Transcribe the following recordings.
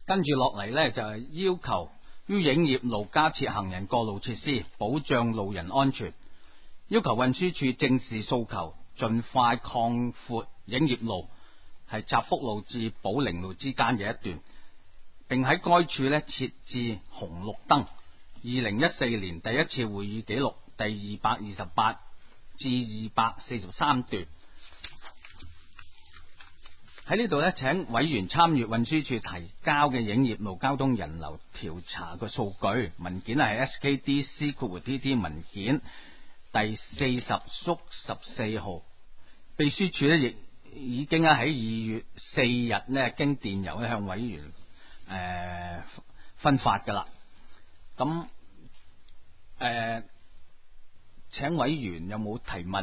跟住落嚟呢，就係要求於影業路加設行人過路設施，保障路人安全。要求運輸署正視訴求，盡快擴闊影業路係澤福路至寶靈路之間嘅一段，並喺該處呢設置紅綠燈。2014年第一次會議記錄第228至243段。喺呢度呢，請委員參閱運輸署提交嘅影業路交通人流調查嘅數據文件，係 SKDC/TT 文件第40/14號。秘書處呢亦已經喺2月4日呢經電郵向委員分發噶啦。咁請委員有冇提問？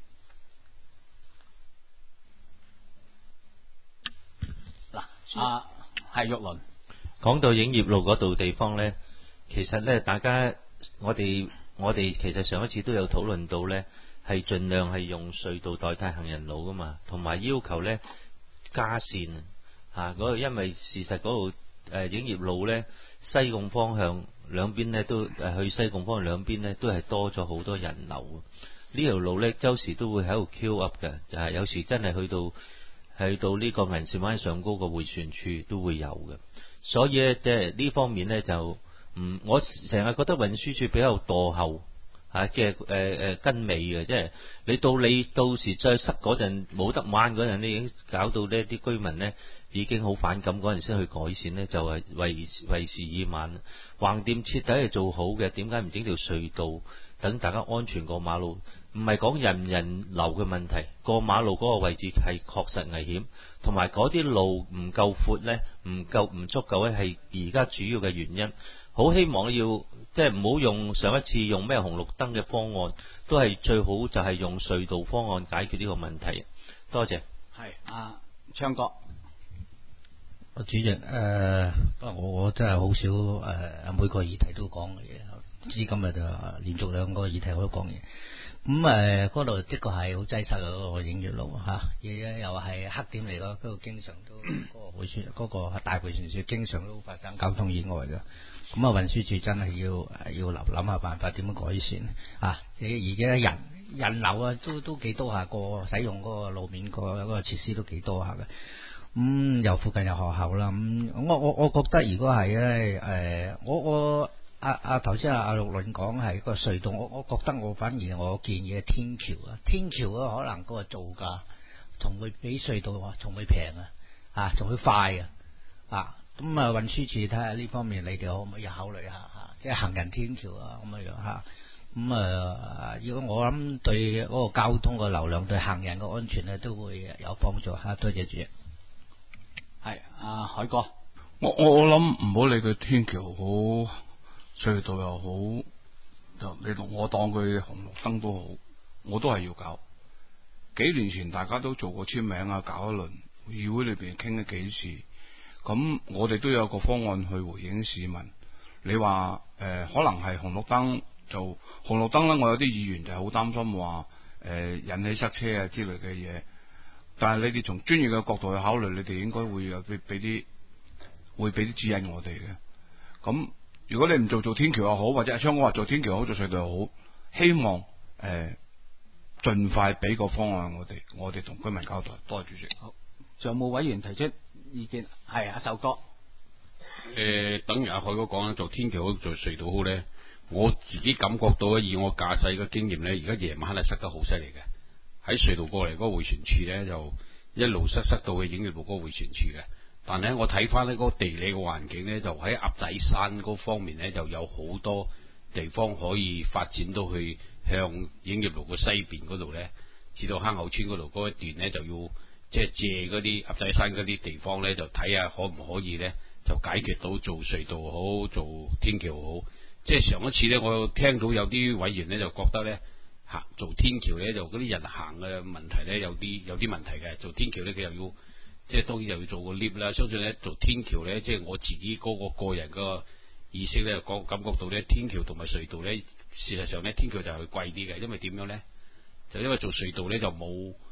嗱，係玉麟講到影業路嗰度地方呢，其實呢，大家我哋其實上一次都有討論到呢，係盡量係用隧道代替行人路噶嘛，同埋要求呢加線嗰度，因為事實嗰度影業路呢，西貢方向兩邊呢都去西貢方向兩邊呢都係多咗好多人流。呢條路呢，周時都會喺度 queue up 嘅，就係有時真係去到呢個銀線灣上高個迴旋處都會有嘅。所以咧，即係呢方面呢，就我成日覺得運輸署比較墮後嘅跟尾嘅，即係你到時再塞嗰陣冇得彎嗰陣，你已經搞到呢啲居民呢已經好反感，嗰陣先去改善呢，就係為時已晚。橫掂徹底係做好嘅，點解唔整條隧道等大家安全過馬路？唔係講人流嘅問題，過馬路嗰個位置係確實危險，同埋嗰啲路唔夠闊呢，唔足夠呢，係而家主要嘅原因。好希望要即係唔好用上一次用咩紅綠燈嘅方案，都係最好就係用隧道方案解決呢個問題。多謝。係昌哥。 主席，不過我真係好少每個議題都講嘅嘢，知今日就連續2個議題我都講嘢。咁嗰度的確係好擠塞嘅嗰個影業路嚇，又係黑點嚟咯，嗰度經常都嗰個大迴旋處經常都發生交通意外嘅。咁運輸署真係要諗下辦法點樣改善啊！而家人流啊都幾多下，使用嗰個路面嗰個設施都幾多下嘅。又附近有學校啦。我覺得如果係咧頭先阿玉麟講係個隧道，我覺得我反而我建議天橋啊，天橋可能嗰個造價仲會比隧道仲會平仲會快咁運輸署睇下呢方面，你哋可唔可以考慮下即係行人天橋咁樣如果我諗對嗰個交通個流量對行人嘅安全咧都會有幫助多謝主席。 係海哥， 我諗唔好理佢天橋好，隧道又好，就你同我當佢紅綠燈都好，我都係要搞。幾年前大家都做過簽名搞一輪，議會裏邊傾咗幾次，咁我哋都有個方案去回應市民。你話可能係紅綠燈，就紅綠燈咧，我有啲議員就係好擔心話引起塞車之類嘅嘢。但係你哋從專業嘅角度去考慮，你哋應該會有俾啲指引我哋嘅。咁如果你唔做天橋又好，或者阿昌哥話做天橋好，做隧道又好，希望盡快俾個方案我哋同居民交代。多謝主席。 好，仲有冇委員提出意見？係阿壽哥。 等於阿海哥講啦，做天橋好做隧道好咧，我自己感覺到以我駕駛嘅經驗咧，而家夜晚黑係塞得好犀利嘅。喺隧道過嚟嗰個迴旋處咧，就一路塞到去影業路嗰個迴旋處嘅。但係我睇翻呢嗰個地理嘅環境咧，就喺鴨仔山嗰方面咧，就有好多地方可以發展到去向影業路嘅西邊嗰度咧，至到坑口村嗰度嗰一段咧，就要即係借嗰啲鴨仔山嗰啲地方咧，就睇下可唔可以咧，就解決到做隧道好，做天橋好。即係上一次咧，我聽到有啲委員咧就覺得咧，做天橋咧就嗰啲人行嘅問題咧有啲問題嘅。做天橋咧佢又要即係當然又要做個 lift 啦。相信咧做天橋咧，即係我自己嗰個人個意識咧，感覺到咧天橋同埋隧道咧，事實上咧天橋就係貴啲嘅，因為點樣咧？就因為做隧道咧就冇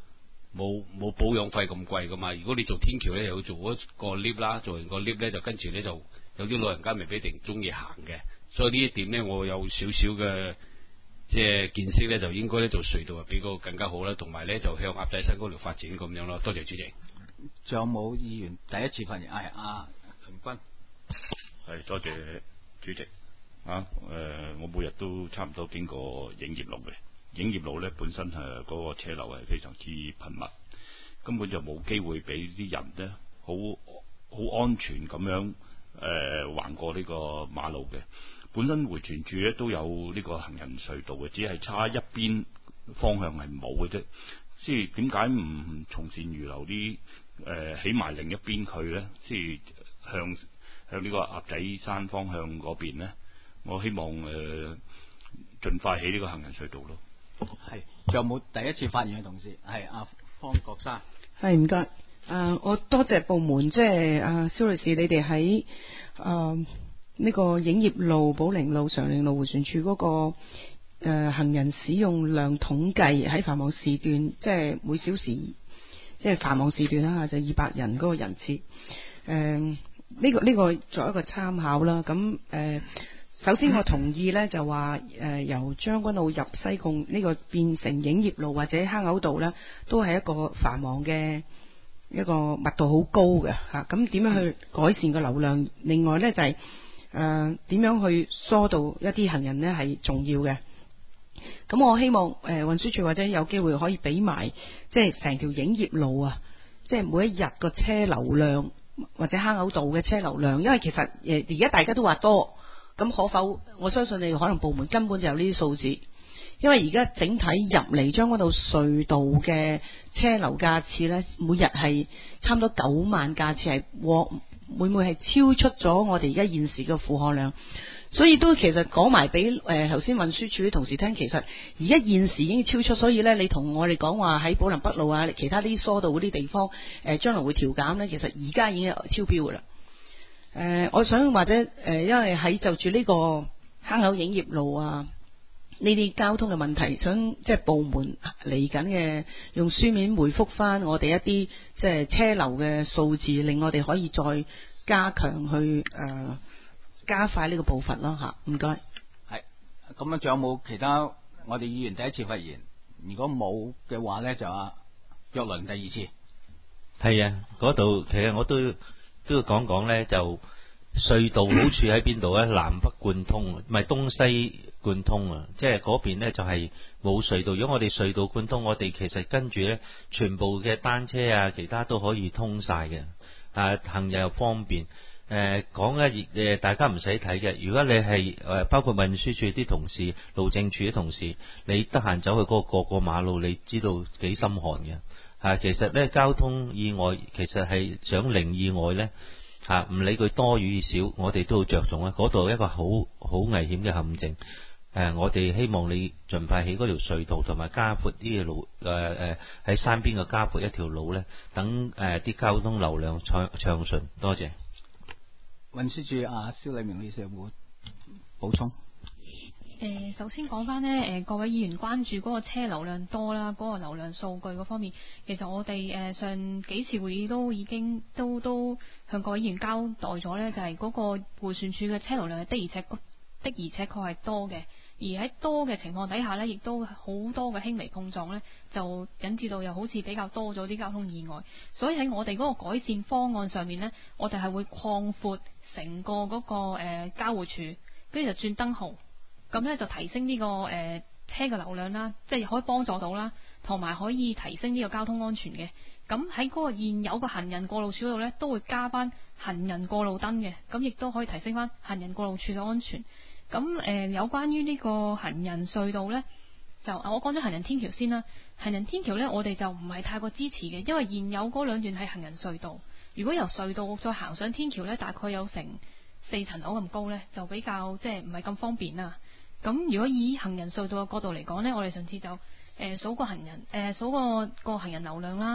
冇保養費咁貴噶嘛。如果你做天橋咧，又要做嗰個 lift 啦，做完個 lift 咧就跟住咧就有啲老人家未必一定中意行嘅，所以呢一點咧我有少少嘅即係見識咧，就應該咧做隧道係比較更加好啦，同埋咧就向鴨仔山嗰條發展咁樣咯。多謝主席。 仲有冇議員第一次發言？係阿秦君。 係多謝主席我每日都差唔多經過影業路嘅。影業路咧本身嗰個車流係非常之頻密，根本就冇機會俾啲人咧好安全咁樣橫過呢個馬路嘅。本身迴旋處咧都有呢個行人隧道嘅，只係差一邊方向係冇嘅啫。即係點解唔從善如流啲起埋另一邊去咧？即係向呢個鴨仔山方向嗰邊咧，我希望盡快起呢個行人隧道咯。 係，仲有冇第一次發言嘅同事？係阿方國珊。 係唔該。我多謝部門，即係蕭女士，你哋喺呢個影業路、寶靈路、常寧路迴旋處嗰個行人使用量統計喺繁忙時段，即係每小時即係繁忙時段啦，就200人嗰個人次。呢個作一個參考啦。咁首先我同意呢，就話由將軍澳入西貢呢個變成影業路或者坑口道呢，都係一個繁忙嘅一個密度好高嘅吓。咁點樣去改善個流量？另外呢，就係點樣去疏導一啲行人呢係重要嘅。咁我希望運輸署或者有機會可以俾埋即係成條影業路啊，即係每一日個車流量或者坑口道嘅車流量，因為其實而家大家都話多。咁可否？我相信你可能部門根本就有呢啲數字，因為而家整體入嚟將軍澳隧道嘅車流架次呢，每日係差唔多9萬架次，係每係超出咗我哋而家現時嘅負荷量，所以都其實講埋俾頭先運輸署啲同事聽，其實而家現時已經超出，所以呢，你同我哋講話喺寶林北路啊，其他啲疏導嗰啲地方將來會調減呢，其實而家已經超標噶啦。我想或者因為喺就住呢個坑口影業路啊呢啲交通嘅問題，想即係部門嚟緊嘅用書面回覆翻我哋一啲即係車流嘅數字，令我哋可以再加強去加快呢個步伐咯吓。唔該。 係咁啊，仲有冇其他我哋議員第一次發言？如果冇嘅話呢，就阿若倫第二次。 係啊，嗰度其實我都要講講呢，就隧道好處喺邊度呢？南北貫通，唔係東西貫通啊！即係嗰邊呢就係冇隧道。如果我哋隧道貫通，我哋其實跟住呢，全部嘅單車啊，其他都可以通晒嘅。行人又方便。講呢，大家唔使睇嘅。如果你係包括運輸處啲同事、路政處啲同事，你得閒走去嗰個馬路，你知道幾心寒嘅。其實咧交通意外其實係想零意外咧唔理佢多與少，我哋都好着重啊。嗰度一個好危險嘅陷阱。我哋希望你盡快起嗰條隧道，同埋加闊啲嘅路，喺山邊嘅加闊一條路咧，等啲交通流量暢順。多謝。 運輸署阿蕭麗明女士有冇補充？ 首先講翻呢，各位議員關注嗰個車流量多啦，嗰個流量數據嗰方面，其實我哋上幾次會議都已經都向各位議員交代咗呢，就係嗰個迴旋處嘅車流量的而且確係多嘅，而喺多嘅情況底下呢，亦都好多嘅輕微碰撞呢，就引致到又好似比較多咗啲交通意外，所以喺我哋嗰個改善方案上面呢，我哋係會擴闊成個嗰個交匯處，跟住就轉燈號。咁咧就提升呢個車嘅流量啦，即係可以幫助到啦，同埋可以提升呢個交通安全嘅。咁喺嗰個現有嘅行人過路處度咧，都會加翻行人過路燈嘅，咁亦都可以提升翻行人過路處嘅安全。咁有關於呢個行人隧道咧，就我講咗行人天橋先啦。行人天橋咧，我哋就唔係太過支持嘅，因為現有嗰兩段係行人隧道，如果由隧道再行上天橋咧，大概有成4層樓咁高咧，就比較即係唔係咁方便啦。咁如果以行人隧道嘅角度嚟講呢，我哋上次就數個行人，數個行人流量啦，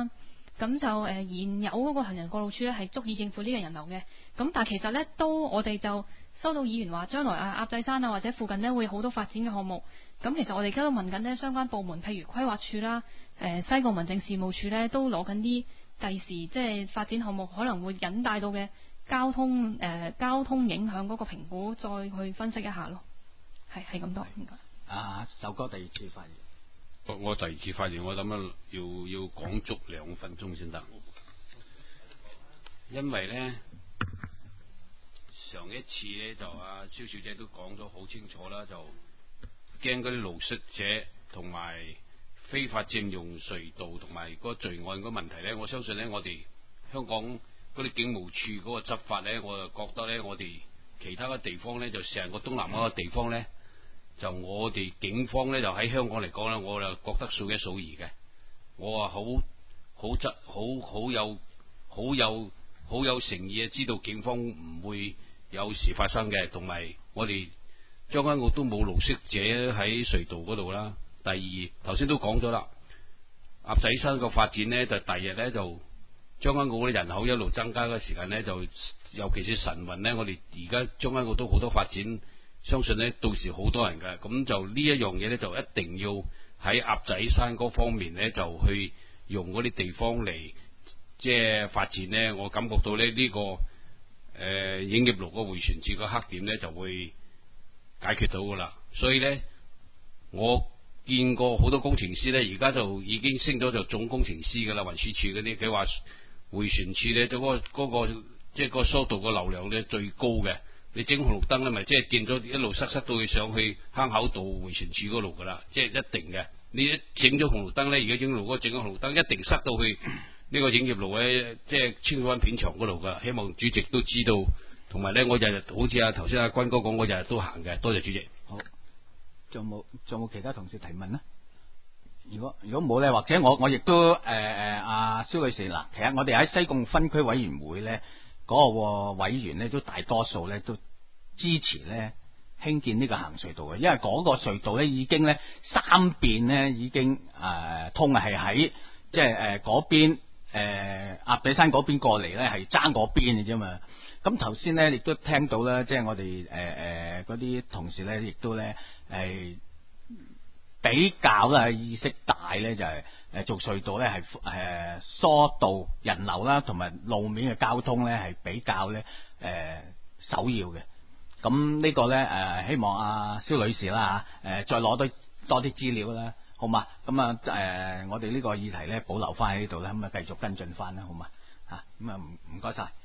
咁就現有嗰個行人過路處呢係足以應付呢個人流嘅。咁但係其實呢，我哋就收到議員話將來鴨仔山或者附近呢會好多發展嘅項目。咁其實我哋而家都問緊呢相關部門，譬如規劃處啦、西貢民政事務處呢，都攞緊啲第時即係發展項目可能會引帶到嘅交通影響嗰個評估，再去分析一下咯。係咁多。唔該。 首哥第二次發言。 我第二次發言，我諗要講足2分鐘先得，因為呢，上一次呢，就蕭小姐都講咗好清楚啦，就驚嗰啲露宿者同埋非法佔用隧道同埋嗰個罪案嗰個問題呢，我相信呢，我哋香港嗰啲警務處嗰個執法呢，我就覺得呢，我哋其他嘅地方呢，就成個東南亞嘅地方呢，就我哋警方呢，就喺香港嚟講呢，我就覺得數一數二嘅。我好有誠意啊，知道警方唔會有事發生嘅，同埋我哋將軍澳都冇露宿者喺隧道嗰度啦。第二，頭先都講咗啦，鴨仔山個發展呢，就第日呢，就將軍澳啲人口一路增加嘅時間呢，就尤其是晨運呢，我哋而家將軍澳都好多發展，相信呢，到時好多人嘅，咁就呢一樣嘢呢，就一定要喺鴨仔山嗰方面呢，就去用嗰啲地方嚟即係發展呢。我感覺到呢，呢個影業路個迴旋處個黑點呢，就會解決到噶啦。所以呢，我見過好多工程師呢，而家就已經升咗做總工程師噶啦，運輸處嗰啲，佢話迴旋處呢，就嗰個即係個疏導個流量呢，最高嘅。你整紅綠燈咧，咪即係見咗一路塞到去上去坑口道迴旋處嗰度噶啦，即係一定嘅。你一整咗紅綠燈咧，而家影路嗰個整咗紅綠燈，一定塞到去呢個影業路咧，即係清水灣片場嗰度噶。希望主席都知道，同埋咧，我日日好似頭先阿軍哥講，我日日都行嘅。多謝主席。 好，仲冇其他同事提問呢？如果冇咧，或者我亦都阿蕭女士嗱，其實我哋喺西貢分區委員會咧。嗰個委員咧都大多數咧都支持咧興建呢個行隧道嘅，因為嗰個隧道咧已經咧3邊咧已經通係喺即係嗰邊鴨仔山嗰邊過嚟咧係爭嗰邊嘅啫嘛。咁頭先咧亦都聽到啦，即係我哋嗰啲同事咧亦都咧係比較咧意識大咧就係做隧道咧係疏導人流啦，同埋路面嘅交通咧係比較咧首要嘅。咁呢個咧希望阿蕭女士啦再攞多啲資料啦，好嘛？咁我哋呢個議題咧保留翻喺呢度啦，咁繼續跟進翻啦，好嘛？咁唔該晒。